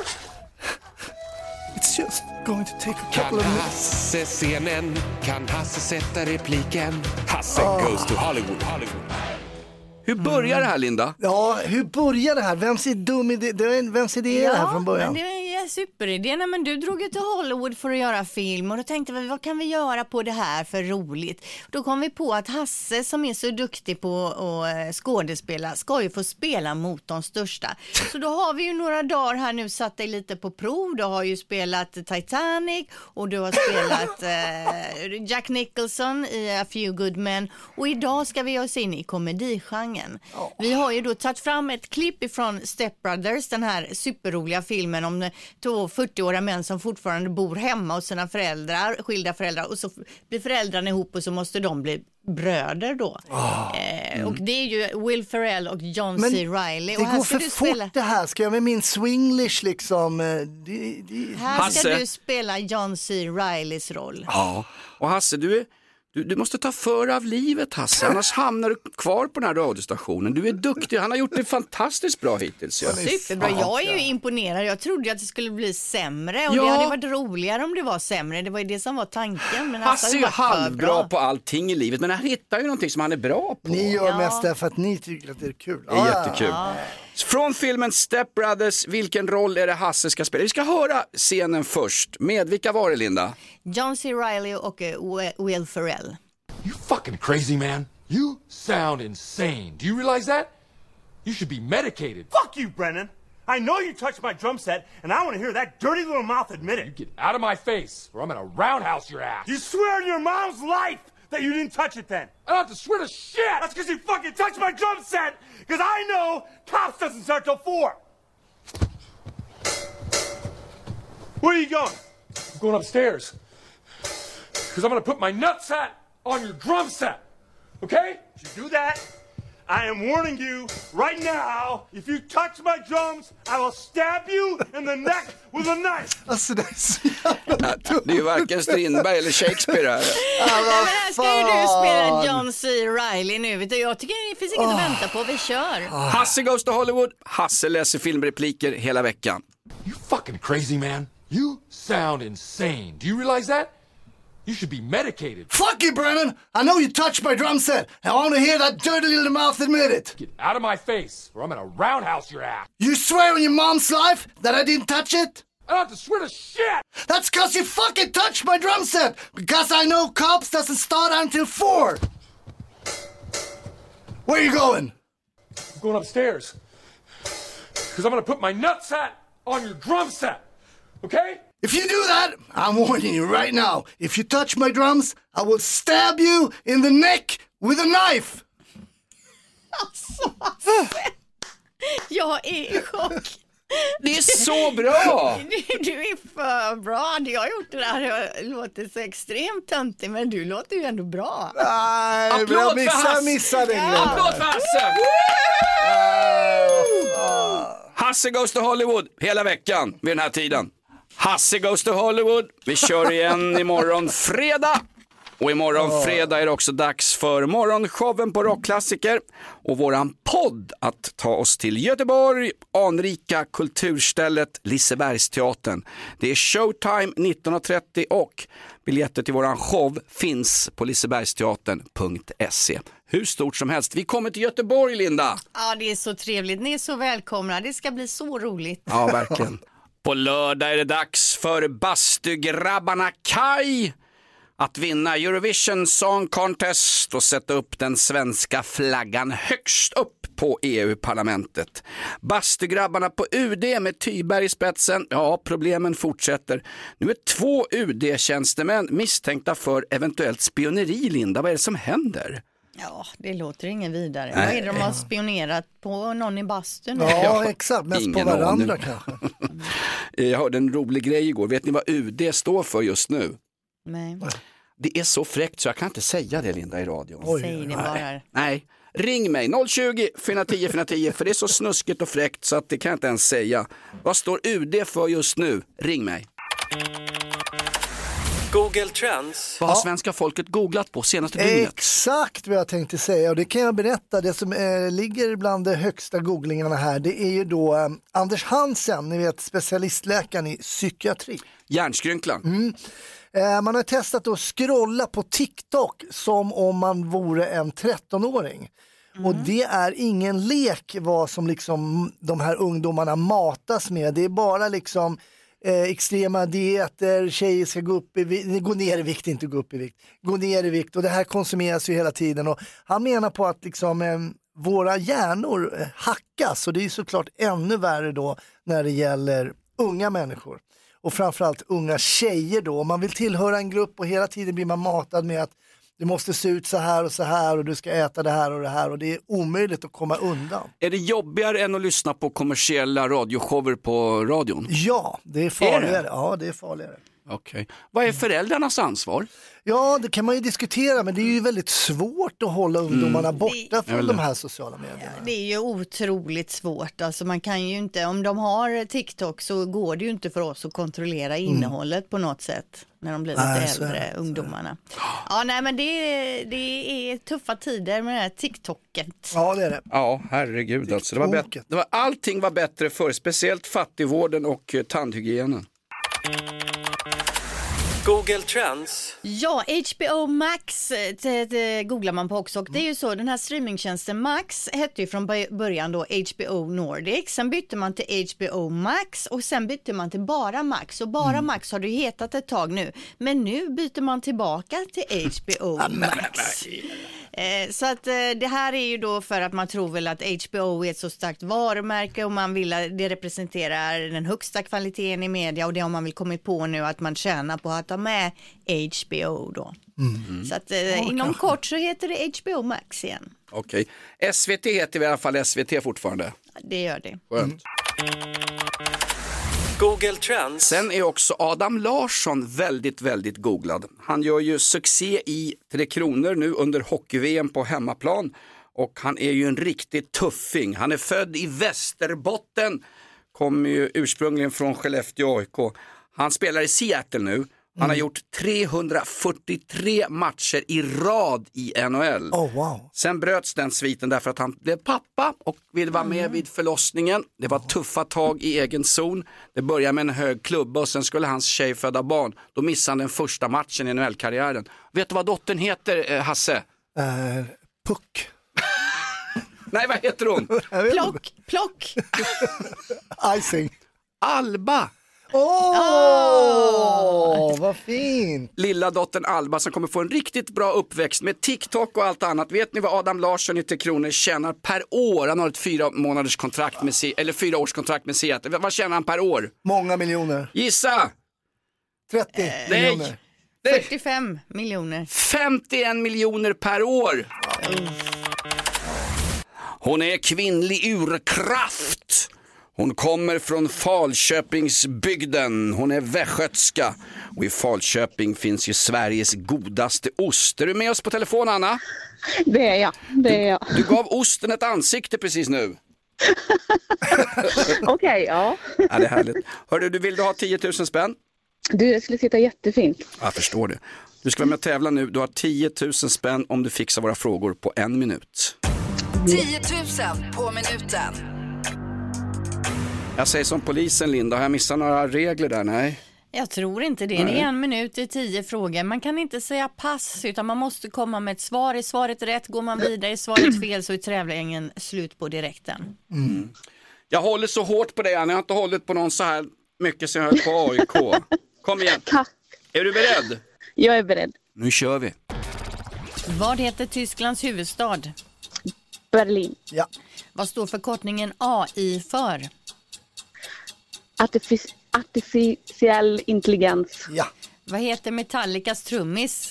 It's just going to take a couple of Kan minutes. Hasse scenen? Kan Hasse sätta repliken? Hasse goes to Hollywood, Hollywood. Hur börjar det här, Linda? Ja, hur börjar det här? Vems, är dum idé? Det är, vems idé är det här från början? men det är en superidé. Nej, men du drog ju till Hollywood för att göra film och då tänkte vi, vad kan vi göra på det här för roligt? Då kom vi på att Hasse som är så duktig på att skådespela ska ju få spela mot de största. Så då har vi ju några dagar här nu satt dig lite på prov. Du har ju spelat Titanic och du har spelat eh, Jack Nicholson i A Few Good Men och idag ska vi oss in i komedigenren. Oh. Vi har ju då tagit fram ett klipp ifrån Step Brothers, den här superroliga filmen om två fyrtioåriga män som fortfarande bor hemma hos sina föräldrar, skilda föräldrar, och så blir föräldrarna ihop och så måste de bli bröder då. Oh. Eh, mm. Och det är ju Will Ferrell och John Men C. Reilly. Det och här går ska för du fort spela... det här. Ska jag med min swinglish liksom... Det, det... Här Hasse. ska du spela John C. Reillys roll. Ja, och Hasse, du är... Du, du måste ta för av livet, Hasse, annars hamnar du kvar på den här radiostationen. Du är duktig, han har gjort det fantastiskt bra hittills. Ja. Superbra, jag är ju imponerad. Jag trodde att det skulle bli sämre och ja. det hade varit roligare om det var sämre. Det var ju det som var tanken. Men Hasse är ju halvbra bra. på allting i livet, men han hittar ju någonting som han är bra på. Ni gör ja. mest därför att ni tycker att det är kul. Det är ah, jättekul. Ja. Från filmen Step Brothers, vilken roll är det Hasse ska spela? Vi ska höra scenen först. Med vilka var det, Linda? John C. Reilly och uh, Will Ferrell. You fucking crazy, man. You sound insane. Do you realize that? You should be medicated. Fuck you, Brennan. I know you touched my drum set, and I want to hear that dirty little mouth admit it. You get out of my face, or I'm gonna roundhouse your ass. You swear on your mom's life that you didn't touch it then. I don't have to swear to shit. That's because you fucking touched my drum set, because I know cops doesn't start till four. Where are you going? I'm going upstairs. Because I'm gonna put my nutsack on your drum set, okay? If you do that, I am warning you right now, if you touch my drums, I will stab you in the neck with a knife. Alltså det är så jävla dumt. Det är ju varken Strindberg eller Shakespeare här. Ja, men här ska ju du spela John C. Reilly nu. Jag tycker det finns inget oh. att vänta på, vi kör. Oh. Hasse Goes to Hollywood, Hasse läser filmrepliker hela veckan. You fucking crazy, man. You sound insane. Do you realize that? You should be medicated. Fuck you, Brennan! I know you touched my drum set. I want to hear that dirty little mouth admit it. Get out of my face, or I'm gonna roundhouse your ass. You swear on your mom's life that I didn't touch it? I don't have to swear to shit. That's cause you fucking touched my drum set. Because I know cops doesn't start until four. Where are you going? I'm going upstairs. Because I'm gonna put my nutsack on your drum set, okay? If you do that, I'm warning you right now. If you touch my drums, I will stab you in the neck with a knife. Alltså, jag är i chock. Det är så bra! Du, du är för bra. Jag har gjort det där. Jag låter så extremt töntig, men du låter ju ändå bra. Nej, applåd jag missar, för Hasse! missade ja. Applåd för Hasse! Hasse Goes to Hollywood hela veckan vid den här tiden. Hasse Goes to Hollywood. Vi kör igen imorgon fredag. Och imorgon oh. fredag är det också dags för morgonshowen på Rockklassiker. Och våran podd att ta oss till Göteborg, anrika kulturstället Lisebergsteatern. Det är showtime nitton trettio och biljetter till våran show finns på lisebergsteatern punkt se. Hur stort som helst. Vi kommer till Göteborg, Linda. Ja, det är så trevligt. Ni är så välkomna. Det ska bli så roligt. Ja, verkligen. På lördag är det dags för bastugrabbarna Kai att vinna Eurovision Song Contest och sätta upp den svenska flaggan högst upp på E U-parlamentet. Bastugrabbarna på U D med Tyberg i spetsen. Ja, problemen fortsätter. Nu är två U D-tjänstemän misstänkta för eventuellt spioneri, Linda. Vad är det som händer? Ja, det låter ingen vidare. Nej. Vad är det de har spionerat på någon i bastun? Ja, ja, exakt. Mest på varandra kanske. Jag hörde en rolig grej igår. Vet ni vad U D står för just nu? Nej. Det är så fräckt så jag kan inte säga det, Linda, i radion. Oj, Säg det bara. Nej. Nej. Ring mig noll tjugo, fyra tio, fyra tio för det är så snuskigt och fräckt så att det kan jag inte ens säga. Vad står U D för just nu? Ring mig. Google Trends. Vad har ja. svenska folket googlat på senaste dygnet? Exakt vad jag tänkte säga och det kan jag berätta. Det som eh, ligger bland de högsta googlingarna här, det är ju då eh, Anders Hansen, ni vet specialistläkaren i psykiatri. Hjärnskrynklan. Mm. Eh, man har testat att scrolla på TikTok som om man vore en trettonåring. Mm. Och det är ingen lek vad som liksom de här ungdomarna matas med. Det är bara liksom eh, extrema dieter, tjejer ska gå upp i vikt, gå ner i vikt, inte gå upp i vikt, gå ner i vikt och det här konsumeras ju hela tiden och han menar på att liksom eh, våra hjärnor eh, hackas och det är ju såklart ännu värre då när det gäller unga människor och framförallt unga tjejer då. Om man vill tillhöra en grupp och hela tiden blir man matad med att du måste se ut så här och så här och du ska äta det här och det här och det är omöjligt att komma undan. Är det jobbigare än att lyssna på kommersiella radioshower på radion? Ja, det är farligare. Är det? Ja, det är farligare. Okej. Okay. Vad är föräldrarnas ansvar? Ja, det kan man ju diskutera, men det är ju väldigt svårt att hålla ungdomarna Mm. borta från det. de här sociala medierna. Det är ju otroligt svårt. Alltså man kan ju inte, om de har TikTok så går det ju inte för oss att kontrollera innehållet mm. på något sätt när de blir lite nej, äldre, är, ungdomarna. Ja, nej men det är, det är tuffa tider med det här TikToket. Ja, det är det. Ja, herregud alltså. Det var bättre. Det var, allting var bättre för speciellt fattigvården och uh, tandhygienen. Google Trends. Ja, H B O Max det, det googlar man på också. Och det är ju så, den här streamingtjänsten Max hette ju från början då H B O Nordic. Sen bytte man till H B O Max och sen bytte man till bara Max. Och bara mm. Max har det ju hetat ett tag nu. Men nu byter man tillbaka till H B O Max. Eh, så att eh, det här är ju då för att man tror väl att H B O är ett så starkt varumärke och man vill att det representerar den högsta kvaliteten i media och det har man väl kommit på nu att man tjänar på att ha med H B O då. Mm. Så att eh, ja, inom kanske. kort så heter det H B O Max igen. Okej. Okay. S V T heter vi i alla fall S V T fortfarande. Det gör det. Skönt. Mm. Google Trends. Sen är också Adam Larsson väldigt, väldigt googlad. Han gör ju succé i Tre Kronor nu under hockey-V M på hemmaplan. Och han är ju en riktigt tuffing. Han är född i Västerbotten. Kommer ju ursprungligen från Skellefteå A I K. Han spelar i Seattle nu. Han mm. har gjort trehundrafyrtiotre matcher i rad i N H L. Oh, wow. Sen bröts den sviten därför att han blev pappa och ville vara med mm. vid förlossningen. Det var tuffa tag i egen zon. Det började med en hög klubba och sen skulle hans tjej föda barn. Då missade han den första matchen i N H L-karriären. Vet du vad dottern heter, Hasse? Uh, Puck. Nej, vad heter hon? Plock, plock. Icing. Alba. Åh, oh, oh, vad fint. Lilla dottern Alba som kommer få en riktigt bra uppväxt med TikTok och allt annat. Vet ni vad Adam Larsson i Tre Kronor tjänar per år? Han har ett fyra månaders kontrakt med C- eller fyra års kontrakt med Seattle. Vad tjänar han per år? Många miljoner. Gissa! trettio eh, miljoner. Nej. fyrtiofem miljoner. femtioen miljoner per år. Mm. Hon är kvinnlig urkraft. Hon kommer från Falköpingsbygden. Hon är västgötska. Och i Falköping finns ju Sveriges godaste ost. Är du med oss på telefon, Anna? Det är jag. Det är jag. Du, du gav osten ett ansikte precis nu. Okej, okay, ja. Ja, det är härligt. Hörru, du vill du ha tio tusen spänn? Du, det skulle sitta jättefint. Jag förstår det. Du ska vara med och tävla nu. Du har tio tusen spänn om du fixar våra frågor på en minut. tio tusen på minuten. Jag säger som polisen, Linda. Har jag missat några regler där? Nej. Jag tror inte det. Det är en minut i tio frågor. Man kan inte säga pass utan man måste komma med ett svar. Är svaret rätt går man vidare. Är svaret fel så är tävlingen slut på direkten. Mm. Jag håller så hårt på dig, Anna. Jag har inte hållit på någon så här mycket sen jag höll på A I K. Kom igen. Tack. Är du beredd? Jag är beredd. Nu kör vi. Vad heter Tysklands huvudstad? Berlin. Ja. Vad står förkortningen A I för? Artific- artificiell intelligens. Ja. Vad heter Metallicas trummis?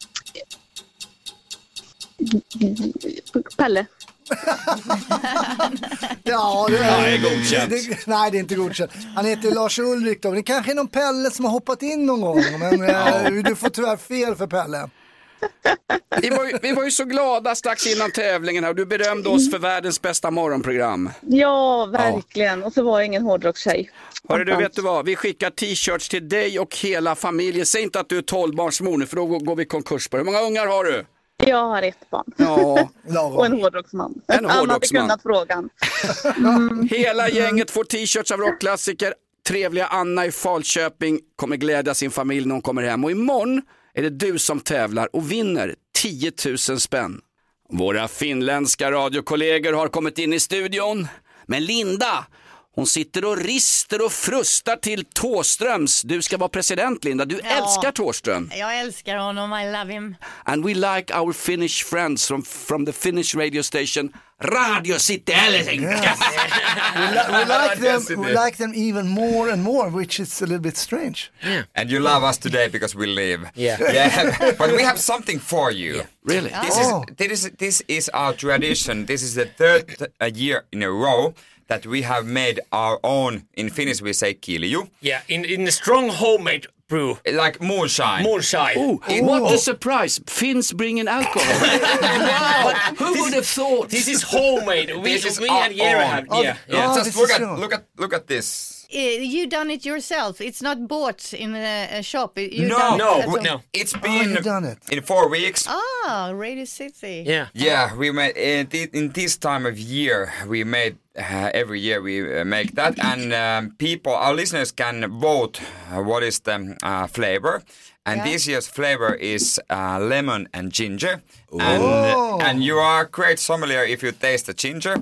Pelle. Ja, det är, ja, det är godkänt. Det, det, nej, det är inte godkänt. Han heter Lars Ulrik då. Det kanske är någon Pelle som har hoppat in någon gång. Men ja. Du får tyvärr fel för Pelle. Vi var, ju, vi var ju så glada strax innan tävlingen här. Du berömde oss för världens bästa morgonprogram. Ja, verkligen. Ja. Och så var jag ingen hårdrockstjej. Hörru du, vet du vad? Vi skickar t-shirts till dig och hela familjen. Säg inte att du är tolvbarnsmor nu, för då går vi konkurs på det. Hur många ungar har du? Jag har ett barn. Ja. Och en hårdrocksman. En hårdrocksman. Han hade kunnat frågan. Mm. Hela gänget får t-shirts av rockklassiker. Trevliga Anna i Falköping kommer glädja sin familj när hon kommer hem. Och imorgon är det du som tävlar och vinner tio tusen spänn. Våra finländska radiokollegor har kommit in i studion. Men Linda, Hon sitter och rister och frustar till Thåströms. Du ska vara president, Linda. Du Ja. älskar Thåström. Jag älskar honom, I love him. And we like our Finnish friends from, from the Finnish radio station Radio City Helsinki. Yes. we, li- we like them. We like them even more and more, which is a little bit strange. Yeah. And you love us today because we live. Yeah. Yeah. But we have something for you. Yeah. Really? This Oh. is this is this is our tradition. This is the third uh, year in a row that we have made our own. In Finnish, we say kilju. Yeah, in in the strong homemade brew. Like moonshine. Moonshine. Ooh, what a surprise. Finns bringing alcohol. Wow. Who would have thought? This is homemade. We, This is we our and Jere own. have. Oh, Yeah. oh, yeah. this Just look is at your- look at look at this. Uh, you done it yourself. It's not bought in a, a shop. You No, done no, it at we- home. no. It's Oh, been you've done it. in four weeks. Ah, Radio City. Yeah. Yeah, we made in, thi- in this time of year. We made uh, every year we uh, make that, and um, people, our listeners, can vote uh, what is the uh, flavor. And Yeah. this year's flavor is uh, lemon and ginger. And, Oh. and you are a great sommelier if you taste the ginger.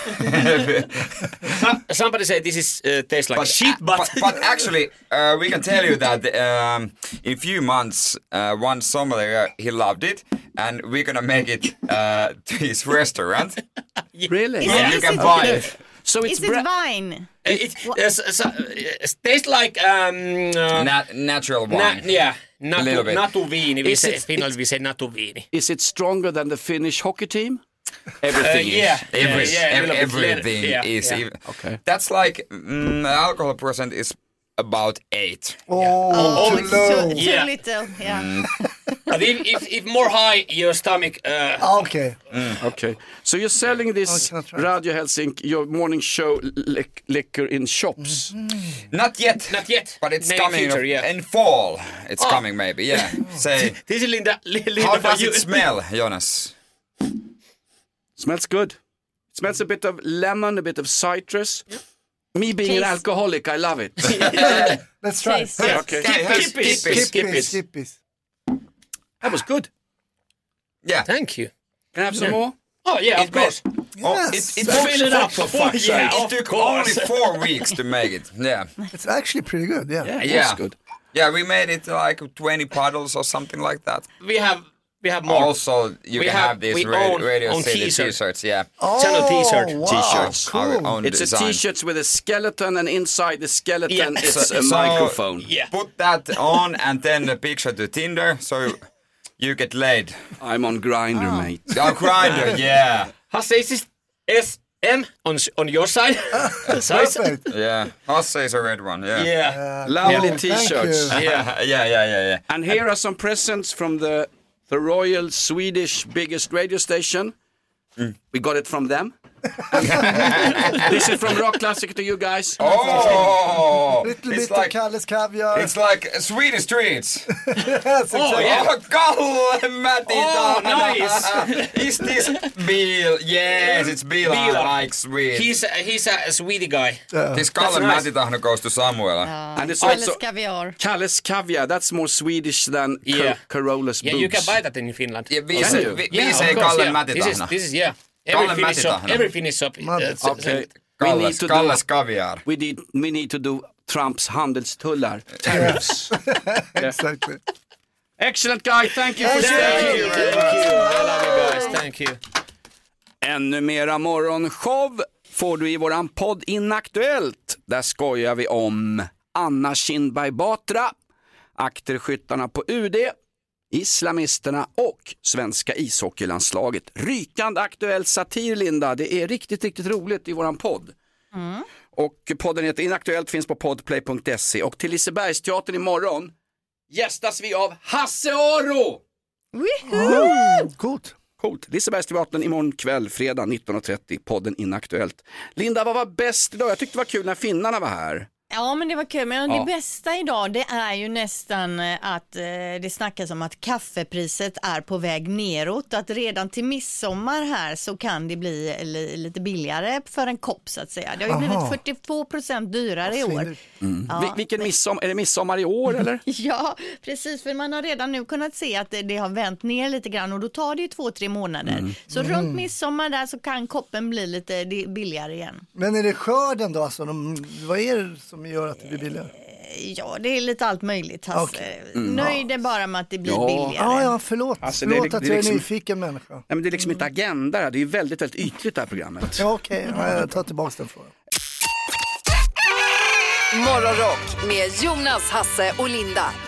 So- somebody said this is uh, tastes like But, shit, but, but, but actually, uh, we can tell you that um, in few months, uh, one sommelier, he loved it, and we're gonna make it uh, to his restaurant. Really? Is And it- you is can it- buy Okay. it. So it's Is it bra- wine? Uh, it uh, s- s- uh, it tastes like um, uh, Nat- natural wine. na- yeah, A little natu, bit. natuviini. We Is say, it- Finland we say natuviini. Is it stronger than the Finnish hockey team? Everything Uh, is. yeah. Every, yeah, yeah, a ev- little bit everything later. Yeah, is yeah. even. Okay. That's like mm, alcohol percent is about eight. Oh, Oh, too it's low. too, too Yeah. little. Yeah. But if, if, if more high, your stomach. Uh, Okay. Okay. So you're selling this Oh, can I try? Radio Helsinki, your morning show lic- liquor in shops. Not yet. Not yet. But it's Maybe coming future, yeah. in fall. It's Oh. coming maybe. Yeah. Say. This is Linda. Linda How for does you. it smell, Jonas? Smells good. It smells a bit of lemon, a bit of citrus. Me being an Taste. alcoholic, I love it. Let's try. Taste. Yeah. Okay. Skippies. Skippies. Skippies. Skippies. Skippies. Skippies. That was good. Yeah. Thank you. Can I have some more? Oh yeah, of It course. Oh, Yes. it, it Fill it up, for fuck's sake. Yeah, it Of took course. only four weeks to make it. Yeah. It's actually pretty good. Yeah. Yeah, it Yeah. was good. Yeah, we made it like twenty bottles or something like that. We have we have more. Also, you We can have- have, these we radio, own- radio own City t-shirt. t-shirts. Yeah. Oh, Channel t-shirt. wow. T-shirts. Cool. Our own It's design. a t-shirt with a skeleton, and inside the skeleton Yeah. is So- a so- microphone. Yeah. Put that on and then a picture to Tinder, so you get laid. I'm on Grindr, mate. Oh, Grindr, yeah. Hasse, is this S M on s- on your side? Size? Perfect. Yeah. Hasse is a red one, yeah. Yeah. Lovely thank t-shirts. you. Yeah, yeah, yeah, yeah, yeah. And here are some presents from the the Royal Swedish biggest radio station. We got it from them. This is from Rock Classic to you guys. Oh, Little it's bit like of Kalles caviar. it's like Swedish treats. Yes, Oh, exactly. yeah. Oh, Kalle Matti. Oh, nice. Is this Bill? Yes, it's Bill. I Bill. like sweet. He's a, he's a Swede guy. This Kalle nice. Matti goes to Samuel. And it's Kalles also caviar. Kalles caviar. That's more Swedish than Yeah. Car- Carola's Yeah, boobs. you can buy that in Finland. Yeah, we Can say, you? we, Yeah, we of say course, Kalle yeah. Matti This is, this is yeah. Every Kalle Finnish shop. Mätitahna. Every Finnish shop. Uh, Okay. We Kalles, need to do, Kalles kaviar. we need we need to do Trumps handelstullar tariffs. Exactly. Excellent guy, thank you for Thank staying. you. Thank you. I love you guys. Thank you. Ännu mera morgonshow får du i våran podd Inaktuellt. Där skojar vi om Anna Kinberg Batra, akterskyttarna på U D, islamisterna och svenska ishockeylandslaget. Rykande aktuell satir, Linda. Det är riktigt, riktigt roligt i våran podd. Mm. Och podden heter Inaktuellt, finns på podplay punkt se. Och till Lisebergsteatern imorgon gästas vi av Hasse Aro! Oh, coolt. Coolt. Lisebergsteatern imorgon kväll, fredag nitton och trettio, podden Inaktuellt. Linda, vad var bäst idag? Jag tyckte det var kul när finnarna var här. Ja, men det var kul. Men Ja. det bästa idag, det är ju nästan eh, att eh, det snackas om att kaffepriset är på väg neråt. Att redan till midsommar här så kan det bli li, lite billigare för en kopp så att säga. Det har ju Aha. blivit fyrtiotvå procent dyrare i år. Mm. Ja. Vil- vilken midsommar? Är det midsommar i år eller? Ja, precis. För man har redan nu kunnat se att det, det har vänt ner lite grann och då tar det ju två, tre månader. Mm. Så Mm. runt midsommar där så kan koppen bli lite det- billigare igen. Men är det skörden då? Alltså, de, vad är det som gör att det blir billigare? Ja, det är lite allt möjligt. Hasse. Okej. Mm. Nöjd är bara med att det blir Ja. billigare. Ja, ja, förlåt. Alltså, det är- förlåt att det är jag är liksom- nyfiken människa. Nej, men det är liksom inte agenda, det här. Det är ju väldigt, väldigt ytligt det här programmet. Ja, okej. Ja, jag tar tillbaka den frågan. Morgonrock med Jonas, Hasse och Linda